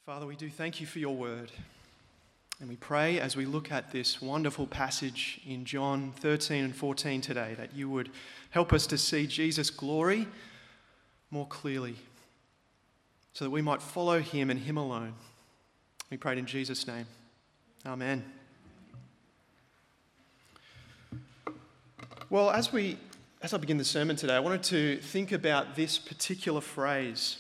Father, we do thank you for your word. And we pray as we look at this wonderful passage in John 13 and 14 today that you would help us to see Jesus' glory more clearly so that we might follow him and him alone. We pray in Jesus' name. Amen. Well, as I begin the sermon today, I wanted to think about this particular phrase,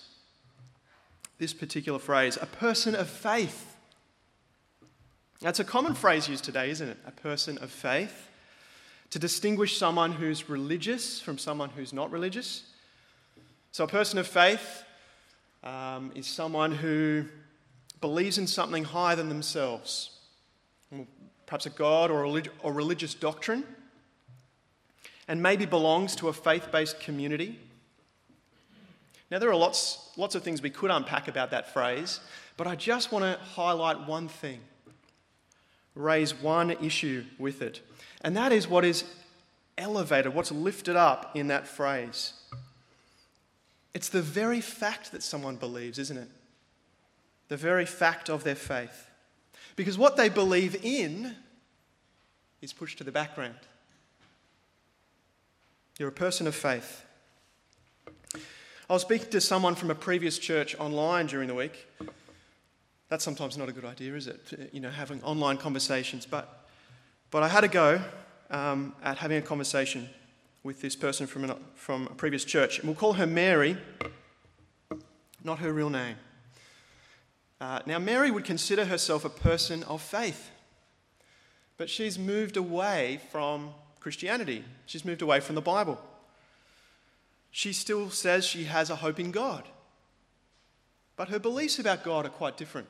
a person of faith. That's a common phrase used today, isn't it? A person of faith, to distinguish someone who's religious from someone who's not religious. So a person of faith is someone who believes in something higher than themselves, perhaps a God or a religious doctrine, and maybe belongs to a faith-based community. Now, there are lots of things we could unpack about that phrase, but I just want to highlight one thing, raise one issue with it, and that is what is elevated, what's lifted up in that phrase. It's the very fact that someone believes, isn't it? The very fact of their faith. Because what they believe in is pushed to the background. You're a person of faith. I was speaking to someone from a previous church online during the week. That's sometimes not a good idea, is it? Having online conversations. But I had a go at having a conversation with this person from a previous church. And we'll call her Mary, not her real name. Now, Mary would consider herself a person of faith. But she's moved away from Christianity. She's moved away from the Bible. She still says she has a hope in God. But her beliefs about God are quite different.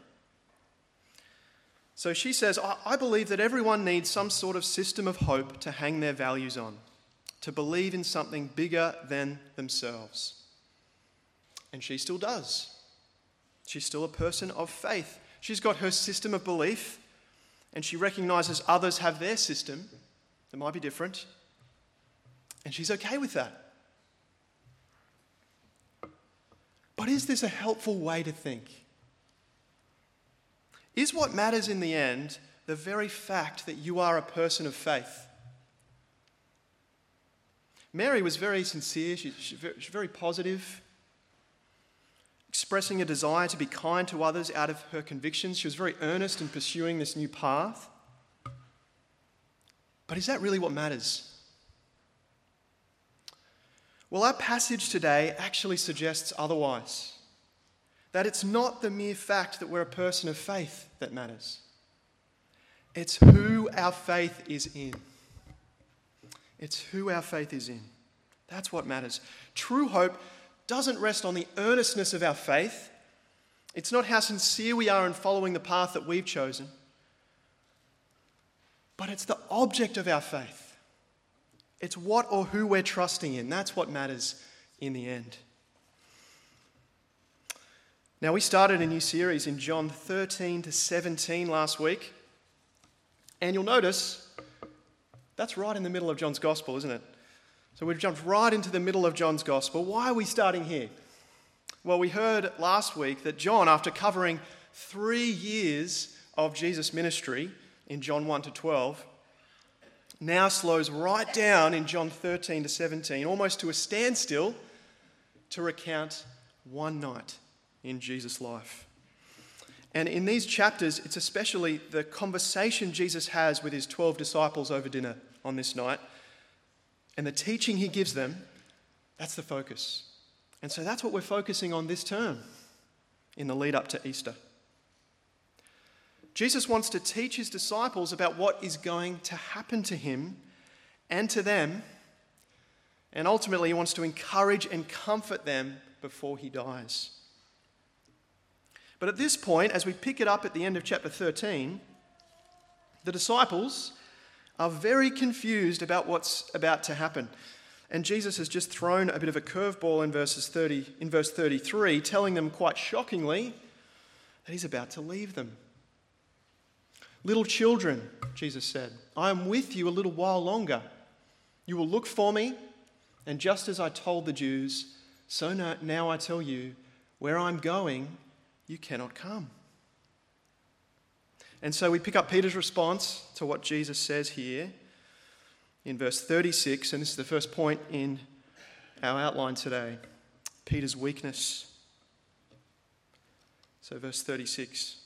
So she says, I believe that everyone needs some sort of system of hope to hang their values on, to believe in something bigger than themselves. And she still does. She's still a person of faith. She's got her system of belief, and she recognizes others have their system that might be different, and she's okay with that. But is this a helpful way to think? Is what matters in the end the very fact that you are a person of faith? Mary was very sincere, she's very positive, expressing a desire to be kind to others out of her convictions. She was very earnest in pursuing this new path. But is that really what matters? Well, our passage today actually suggests otherwise. That it's not the mere fact that we're a person of faith that matters. It's who our faith is in. It's who our faith is in. That's what matters. True hope doesn't rest on the earnestness of our faith. It's not how sincere we are in following the path that we've chosen. But it's the object of our faith. It's what or who we're trusting in. That's what matters in the end. Now, we started a new series in John 13 to 17 last week. And you'll notice that's right in the middle of John's Gospel, isn't it? So we've jumped right into the middle of John's Gospel. Why are we starting here? Well, we heard last week that John, after covering 3 years of Jesus' ministry in John 1 to 12, now slows right down in John 13 to 17, almost to a standstill, to recount one night in Jesus' life. And in these chapters, it's especially the conversation Jesus has with his 12 disciples over dinner on this night, and the teaching he gives them, that's the focus. And so that's what we're focusing on this term in the lead up to Easter. Jesus wants to teach his disciples about what is going to happen to him and to them, and ultimately he wants to encourage and comfort them before he dies. But at this point, as we pick it up at the end of chapter 13, the disciples are very confused about what's about to happen. And Jesus has just thrown a bit of a curveball in verse 33, telling them quite shockingly that he's about to leave them. Little children, Jesus said, I am with you a little while longer. You will look for me, and just as I told the Jews, so now I tell you, where I'm going, you cannot come. And so we pick up Peter's response to what Jesus says here in verse 36, and this is the first point in our outline today, Peter's weakness. So verse 36.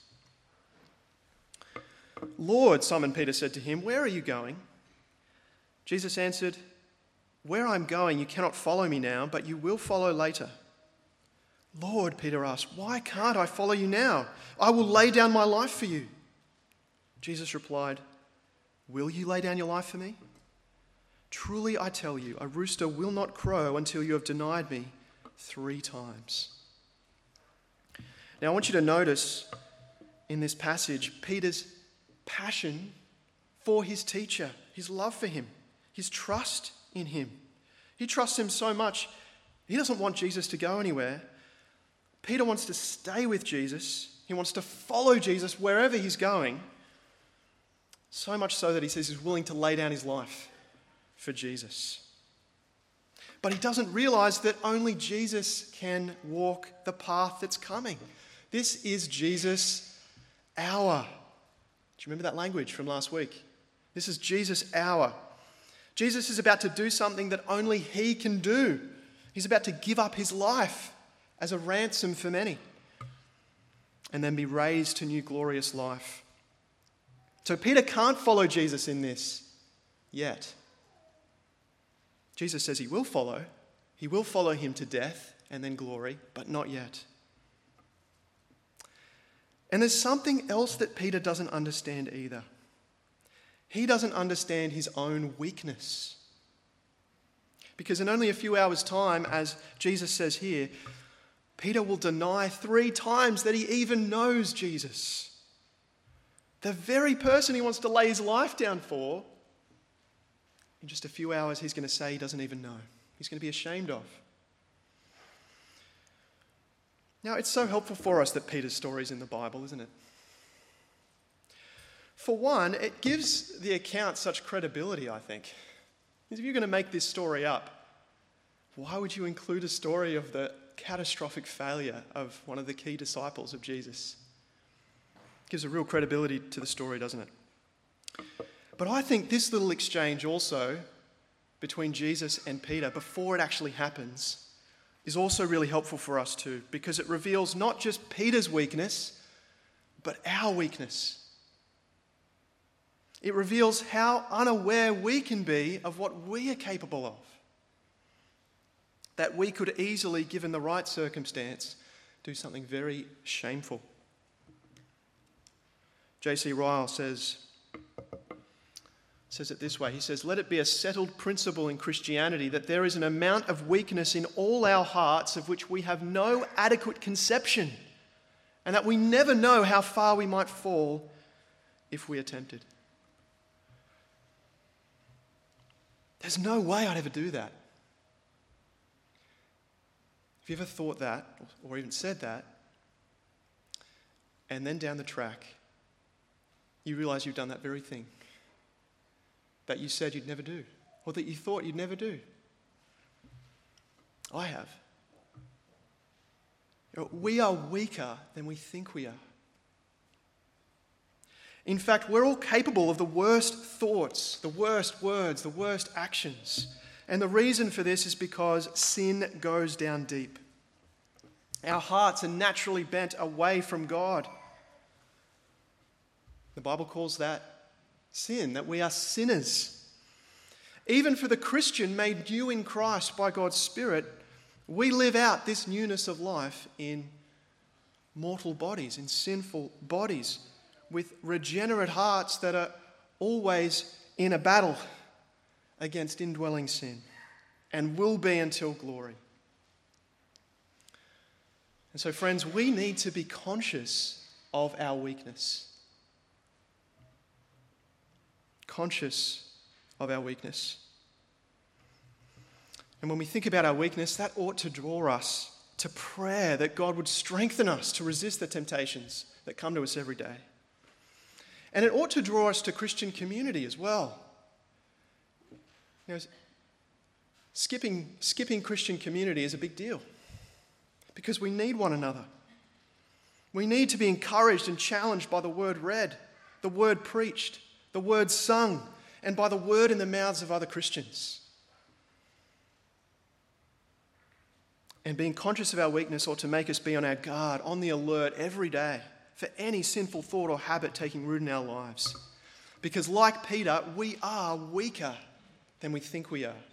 "Lord," Simon Peter said to him, "where are you going?" Jesus answered, "Where I'm going, you cannot follow me now, but you will follow later." "Lord," Peter asked, "why can't I follow you now? I will lay down my life for you." Jesus replied, "Will you lay down your life for me? Truly I tell you, a rooster will not crow until you have denied me 3 times." Now I want you to notice in this passage Peter's passion for his teacher, his love for him, his trust in him. He trusts him so much, he doesn't want Jesus to go anywhere. Peter wants to stay with Jesus. He wants to follow Jesus wherever he's going. So much so that he says he's willing to lay down his life for Jesus. But he doesn't realize that only Jesus can walk the path that's coming. This is Jesus' hour. Do you remember that language from last week? This is Jesus' hour. Jesus is about to do something that only he can do. He's about to give up his life as a ransom for many and then be raised to new glorious life. So Peter can't follow Jesus in this yet. Jesus says he will follow. He will follow him to death and then glory, but not yet. And there's something else that Peter doesn't understand either. He doesn't understand his own weakness. Because in only a few hours' time, as Jesus says here, Peter will deny 3 times that he even knows Jesus. The very person he wants to lay his life down for, in just a few hours he's going to say he doesn't even know. He's going to be ashamed of. Now, it's so helpful for us that Peter's story is in the Bible, isn't it? For one, it gives the account such credibility, I think. If you're going to make this story up, why would you include a story of the catastrophic failure of one of the key disciples of Jesus? It gives a real credibility to the story, doesn't it? But I think this little exchange also between Jesus and Peter, before it actually happens, is also really helpful for us too, because it reveals not just Peter's weakness, but our weakness. It reveals how unaware we can be of what we are capable of. That we could easily, given the right circumstance, do something very shameful. J.C. Ryle says it this way. He says, "Let it be a settled principle in Christianity that there is an amount of weakness in all our hearts of which we have no adequate conception, and that we never know how far we might fall if we attempted." There's no way I'd ever do that. Have you ever thought that, or even said that, and then down the track, you realise you've done that very thing that you said you'd never do, or that you thought you'd never do? I have. We are weaker than we think we are. In fact, we're all capable of the worst thoughts, the worst words, the worst actions. And the reason for this is because sin goes down deep. Our hearts are naturally bent away from God. The Bible calls that sin, that we are sinners. Even for the Christian made new in Christ by God's Spirit, we live out this newness of life in mortal bodies, in sinful bodies, with regenerate hearts that are always in a battle against indwelling sin and will be until glory. And so, friends, we need to be conscious of our weakness. Conscious of our weakness. And when we think about our weakness, that ought to draw us to prayer, that God would strengthen us to resist the temptations that come to us every day. And it ought to draw us to Christian community as well. You know, skipping Christian community is a big deal because we need one another. We need to be encouraged and challenged by the word read the word preached, the word sung, and by the word in the mouths of other Christians. And being conscious of our weakness ought to make us be on our guard, on the alert every day for any sinful thought or habit taking root in our lives. Because like Peter, we are weaker than we think we are.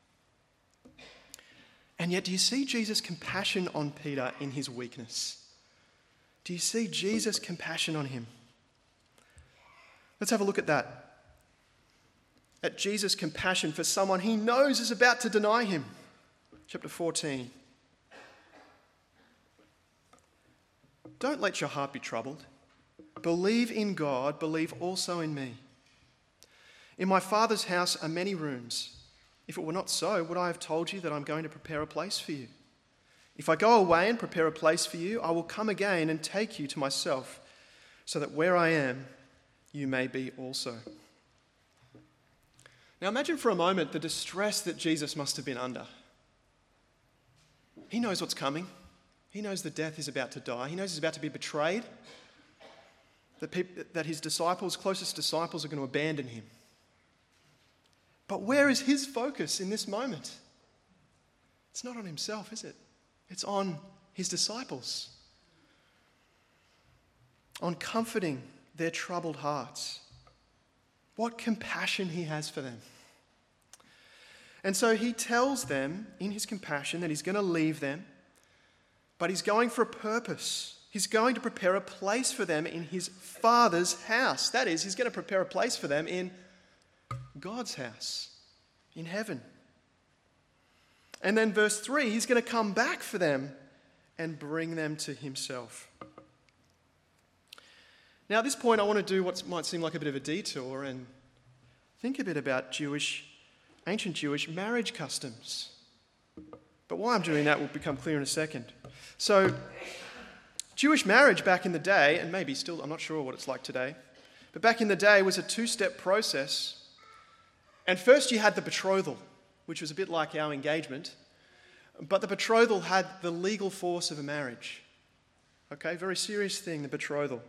And yet, do you see Jesus' compassion on Peter in his weakness? Do you see Jesus' compassion on him? Let's have a look at that. At Jesus' compassion for someone he knows is about to deny him. Chapter 14. Don't let your heart be troubled. Believe in God, believe also in me. In my Father's house are many rooms. If it were not so, would I have told you that I'm going to prepare a place for you? If I go away and prepare a place for you, I will come again and take you to myself, so that where I am, you may be also. Now imagine for a moment the distress that Jesus must have been under. He knows what's coming. He knows the death is about to die. He knows he's about to be betrayed, that his disciples, closest disciples, are going to abandon him. But where is his focus in this moment? It's not on himself, is it? It's on his disciples, on comforting their troubled hearts. What compassion he has for them. And so he tells them in his compassion that he's going to leave them, but he's going for a purpose. He's going to prepare a place for them in his Father's house. That is, he's going to prepare a place for them in God's house, in heaven. And then verse 3, he's going to come back for them and bring them to himself. Now at this point I want to do what might seem like a bit of a detour and think a bit about ancient Jewish marriage customs. But why I'm doing that will become clear in a second. So, Jewish marriage back in the day, and maybe still, I'm not sure what it's like today, but back in the day was a two-step process. And first you had the betrothal, which was a bit like our engagement, but the betrothal had the legal force of a marriage. Okay, very serious thing, the betrothal.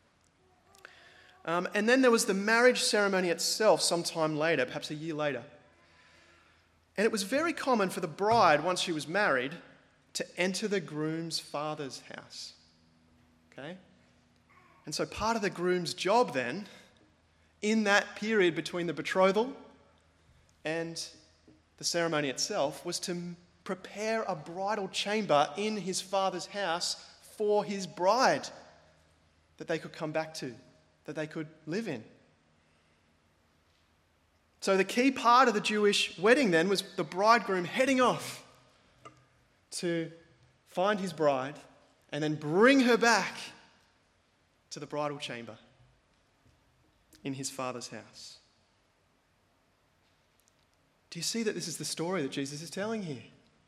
And then there was the marriage ceremony itself sometime later, perhaps a year later. And it was very common for the bride, once she was married, to enter the groom's father's house. Okay? And so part of the groom's job then, in that period between the betrothal and the ceremony itself, was to prepare a bridal chamber in his father's house for his bride that they could come back to, that they could live in. So the key part of the Jewish wedding then was the bridegroom heading off to find his bride and then bring her back to the bridal chamber in his Father's house. Do you see that this is the story that Jesus is telling here?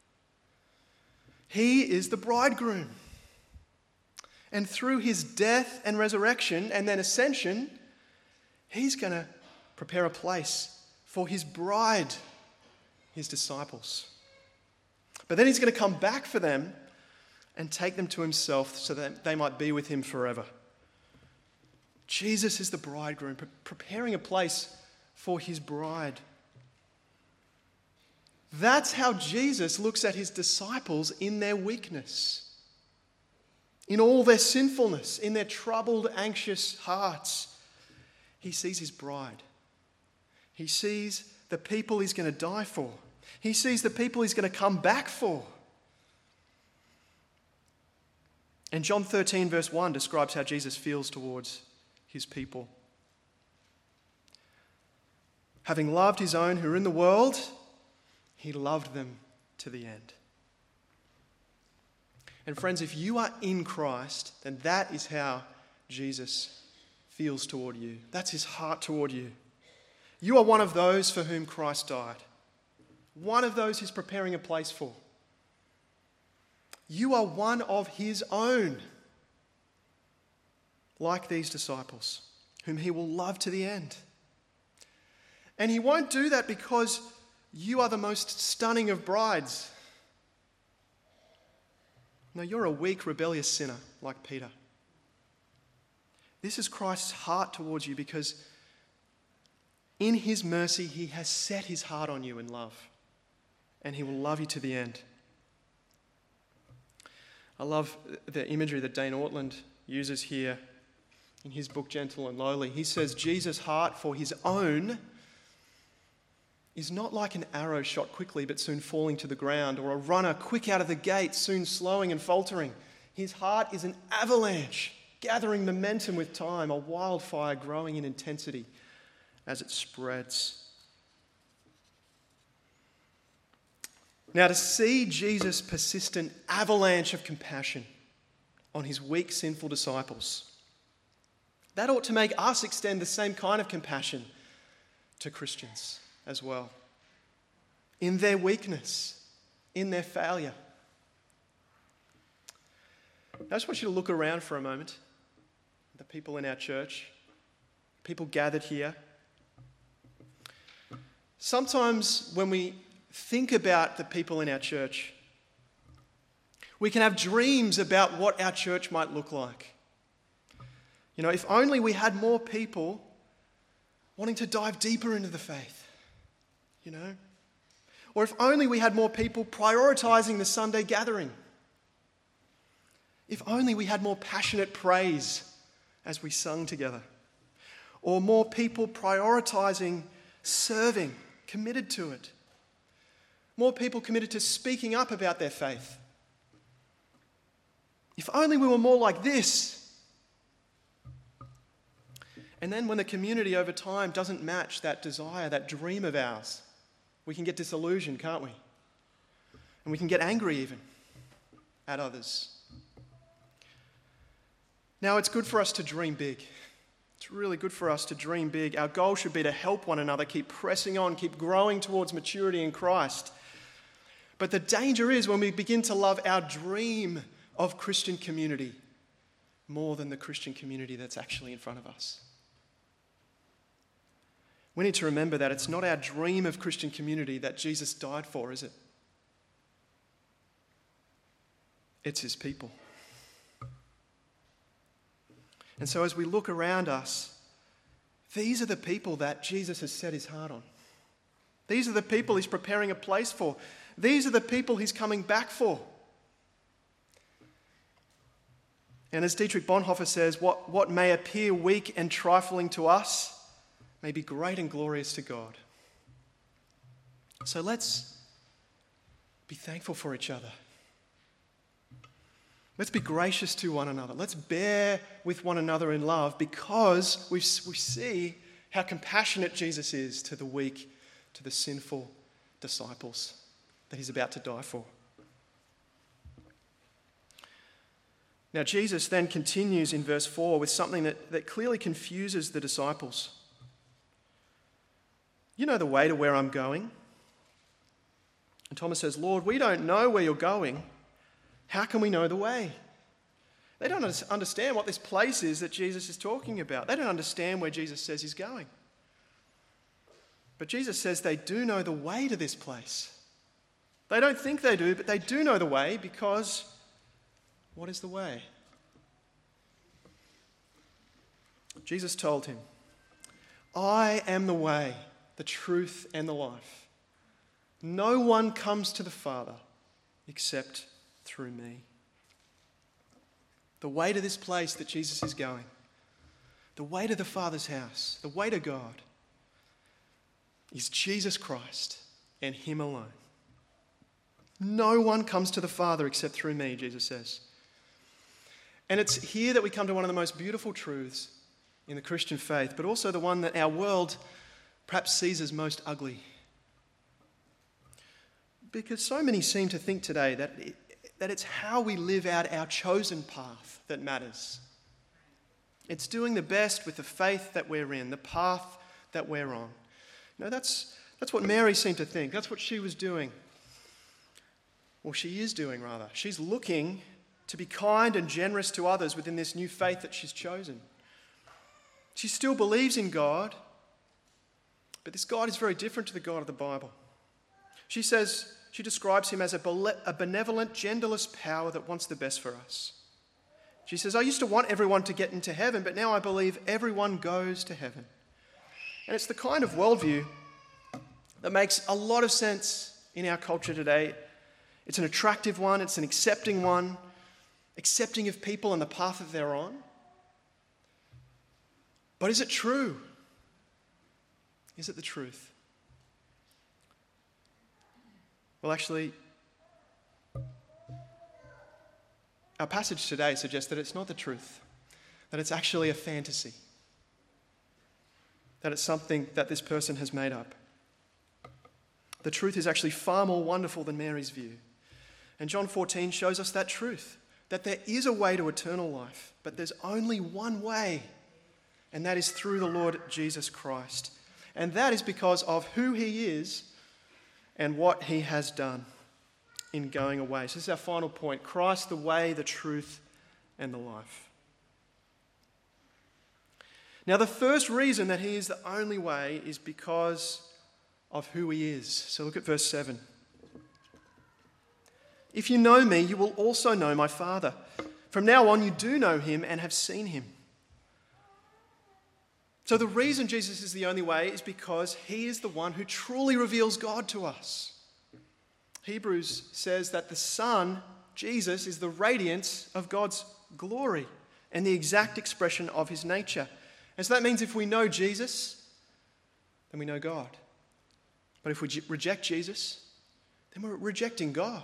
He is the bridegroom. And through his death and resurrection and then ascension, he's going to prepare a place for his bride, his disciples. But then he's going to come back for them and take them to himself so that they might be with him forever. Jesus is the bridegroom, preparing a place for his bride. That's how Jesus looks at his disciples in their weakness, in all their sinfulness, in their troubled, anxious hearts. He sees his bride. He sees the people he's going to die for. He sees the people he's going to come back for. And John 13 verse 1 describes how Jesus feels towards his people. Having loved his own who are in the world, he loved them to the end. And friends, if you are in Christ, then that is how Jesus feels toward you. That's his heart toward you. You are one of those for whom Christ died. One of those he's preparing a place for. You are one of his own, like these disciples, whom he will love to the end. And he won't do that because you are the most stunning of brides. No, you're a weak, rebellious sinner like Peter. This is Christ's heart towards you, because in his mercy, he has set his heart on you in love, and he will love you to the end. I love the imagery that Dane Ortland uses here in his book, Gentle and Lowly. He says Jesus' heart for his own is not like an arrow shot quickly but soon falling to the ground, or a runner quick out of the gate, soon slowing and faltering. His heart is an avalanche, gathering momentum with time, a wildfire growing in intensity as it spreads. Now, to see Jesus' persistent avalanche of compassion on his weak, sinful disciples, that ought to make us extend the same kind of compassion to Christians as well, in their weakness, in their failure. I just want you to look around for a moment. The people in our church, people gathered here. Sometimes when we think about the people in our church, we can have dreams about what our church might look like. You know, if only we had more people wanting to dive deeper into the faith, you know. Or if only we had more people prioritizing the Sunday gathering. If only we had more passionate praise as we sung together. Or more people prioritizing serving, committed to it. More people committed to speaking up about their faith. If only we were more like this. And then when the community over time doesn't match that desire, that dream of ours, we can get disillusioned, can't we? And we can get angry even at others. Now, it's good for us to dream big. It's really good for us to dream big. Our goal should be to help one another, keep pressing on, keep growing towards maturity in Christ. But the danger is when we begin to love our dream of Christian community more than the Christian community that's actually in front of us. We need to remember that it's not our dream of Christian community that Jesus died for, is it? It's his people. And so as we look around us, these are the people that Jesus has set his heart on. These are the people he's preparing a place for. These are the people he's coming back for. And as Dietrich Bonhoeffer says, what may appear weak and trifling to us may be great and glorious to God. So let's be thankful for each other. Let's be gracious to one another. Let's bear with one another in love, because we see how compassionate Jesus is to the weak, to the sinful disciples that he's about to die for. Now, Jesus then continues in verse 4 with something that clearly confuses the disciples. You know the way to where I'm going. And Thomas says, Lord, we don't know where you're going. How can we know the way? They don't understand what this place is that Jesus is talking about. They don't understand where Jesus says he's going. But Jesus says they do know the way to this place. They don't think they do, but they do know the way, because what is the way? Jesus told him, I am the way, the truth, and the life. No one comes to the Father except through me. The way to this place that Jesus is going, the way to the Father's house, the way to God, is Jesus Christ and him alone. No one comes to the Father except through me, Jesus says. And it's here that we come to one of the most beautiful truths in the Christian faith, but also the one that our world perhaps sees as most ugly. Because so many seem to think today that it's how we live out our chosen path that matters. It's doing the best with the faith that we're in, the path that we're on. No, that's what Mary seemed to think. That's what she was doing. Well, she is doing, rather. She's looking to be kind and generous to others within this new faith that she's chosen. She still believes in God, but this God is very different to the God of the Bible. She describes him as a benevolent, genderless power that wants the best for us. She says, I used to want everyone to get into heaven, but now I believe everyone goes to heaven. And it's the kind of worldview that makes a lot of sense in our culture today. It's an attractive one, it's an accepting one, accepting of people and the path that they're on. But is it true? Is it the truth? Well, actually, our passage today suggests that it's not the truth, that it's actually a fantasy, that it's something that this person has made up. The truth is actually far more wonderful than Mary's view. And John 14 shows us that truth, that there is a way to eternal life, but there's only one way, and that is through the Lord Jesus Christ. And that is because of who he is and what he has done in going away. So this is our final point: Christ, the way, the truth, and the life. Now, the first reason that he is the only way is because of who he is. So look at verse 7. If you know me, you will also know my Father. From now on, you do know him and have seen him. So the reason Jesus is the only way is because he is the one who truly reveals God to us. Hebrews says that the Son, Jesus, is the radiance of God's glory and the exact expression of his nature. And so that means if we know Jesus, then we know God. But if we reject Jesus, then we're rejecting God.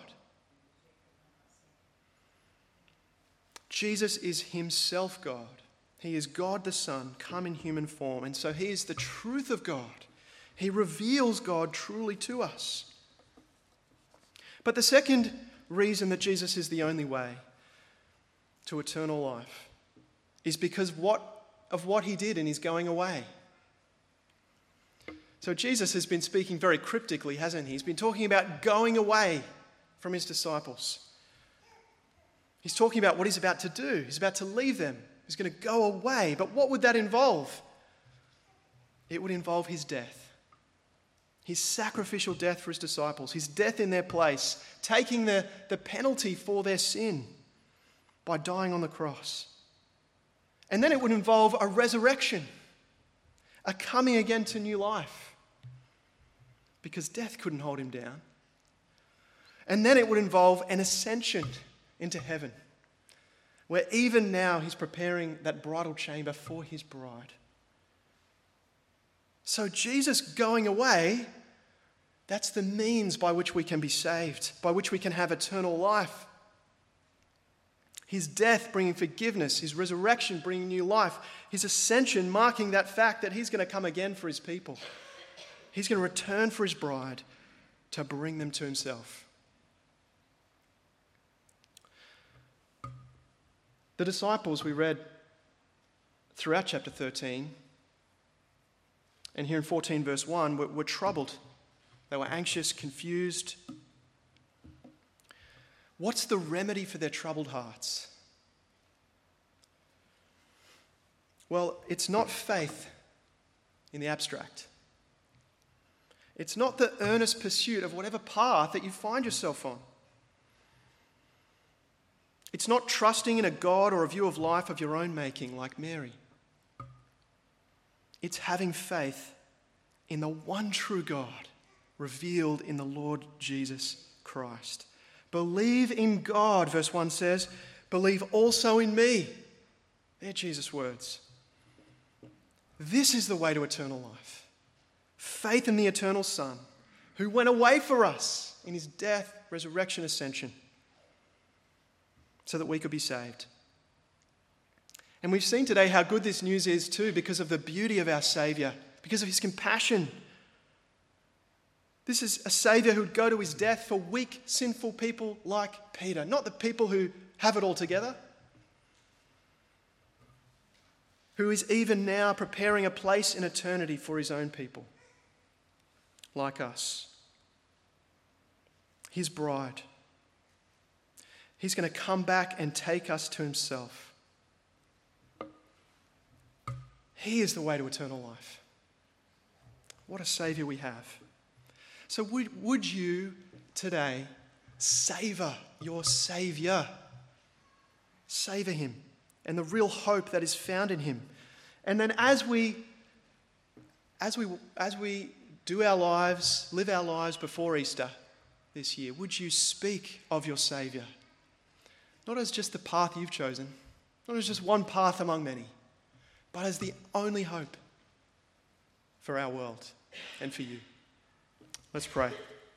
Jesus is himself God. He is God the Son, come in human form. And so he is the truth of God. He reveals God truly to us. But the second reason that Jesus is the only way to eternal life is because of what he did in his going away. So Jesus has been speaking very cryptically, hasn't he? He's been talking about going away from his disciples. He's talking about what he's about to do. He's about to leave them. He's going to go away. But what would that involve? It would involve his death. His sacrificial death for his disciples. His death in their place. Taking the penalty for their sin by dying on the cross. And then it would involve a resurrection. A coming again to new life. Because death couldn't hold him down. And then it would involve an ascension into heaven, where even now he's preparing that bridal chamber for his bride. So Jesus going away, that's the means by which we can be saved, by which we can have eternal life. His death bringing forgiveness, his resurrection bringing new life, his ascension marking that fact that he's going to come again for his people. He's going to return for his bride to bring them to himself. The disciples we read throughout chapter 13, and here in 14 verse 1, were troubled. They were anxious, confused. What's the remedy for their troubled hearts? Well, it's not faith in the abstract. It's not the earnest pursuit of whatever path that you find yourself on. It's not trusting in a God or a view of life of your own making like Mary. It's having faith in the one true God revealed in the Lord Jesus Christ. Believe in God, verse 1 says. Believe also in me. They're Jesus' words. This is the way to eternal life. Faith in the eternal Son, who went away for us in his death, resurrection, ascension, so that we could be saved. And we've seen today how good this news is too, because of the beauty of our Saviour, because of his compassion. This is a Saviour who would go to his death for weak, sinful people like Peter, not the people who have it all together, who is even now preparing a place in eternity for his own people, like us, his bride. He's going to come back and take us to himself. He is the way to eternal life. What a Saviour we have. So would you today savour your Saviour? Savour him. and the real hope that is found in him. And then as we do our lives, live our lives before Easter this year, would you speak of your Saviour? Not as just the path you've chosen, not as just one path among many, but as the only hope for our world and for you. Let's pray.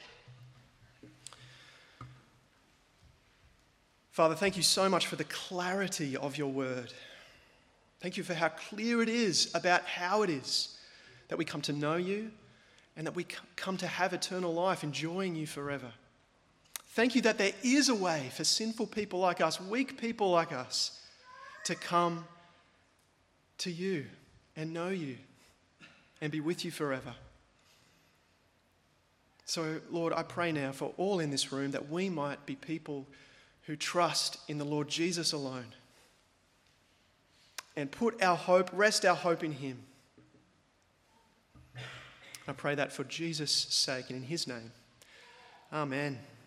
Father, thank you so much for the clarity of your word. Thank you for how clear it is about how it is that we come to know you and that we come to have eternal life, enjoying you forever. Thank you that there is a way for sinful people like us, weak people like us, to come to you and know you and be with you forever. So, Lord, I pray now for all in this room that we might be people who trust in the Lord Jesus alone and rest our hope in him. I pray that for Jesus' sake and in his name. Amen.